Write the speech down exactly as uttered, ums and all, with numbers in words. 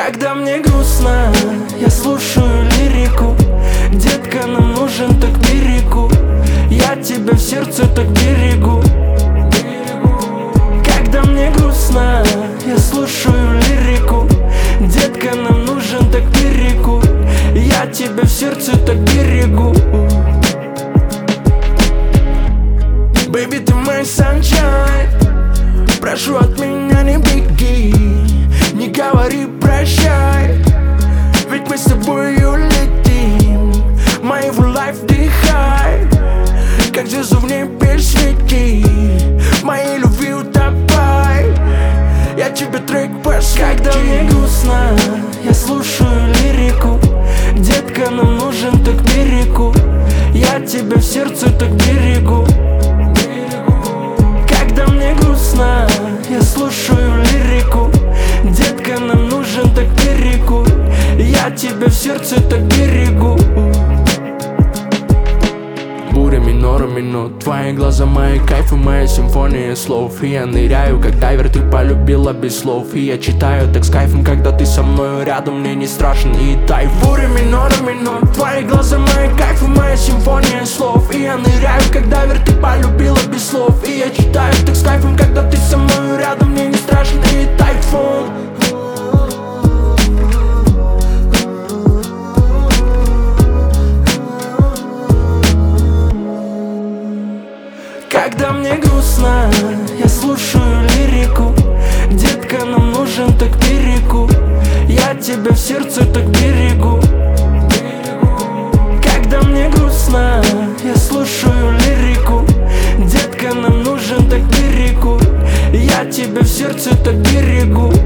Когда мне грустно, я слушаю лирику. Детка, нам нужен так берегу. Я тебя в сердце так берегу. Когда мне грустно, я слушаю лирику. Детка, нам нужен так берегу. Я тебя в сердце так берегу. Baby, ты мой sunshine. Прошу, от меня не беги, не говори прощай, ведь мы с тобою летим. Моего лайф дыхай, как звезду в небе свети. Моей любви утопай, я тебе трек посвящу. Когда мне грустно, я слушаю лирику. Детка, нам нужен так берегу. Я тебя в сердце так берегу. Когда мне грустно, я слушаю лирику. Детка, нам нужен так берегу. Я тебя в сердце так берегу. Буря минорами, но твои глаза мои кайфы, моя симфония слов. И я ныряю, как дайвер, ты полюбила без слов. И я читаю так с кайфом, когда ты со мной рядом, мне не страшен и тайф. Буря минорами, но твои глаза мои кайфы, моя симфония слов. И я ныряю, как дайвер, ты полюбила без слов. И я читаю так с кайфом, когда ты со мной рядом, мне не страшен и тайфун. Когда мне грустно, я слушаю лирику. Детка, нам нужен так берегу. Я тебя в сердце так берегу. Когда мне грустно, я слушаю лирику. Детка, нам нужен так берегу. Я тебя в сердце так берегу.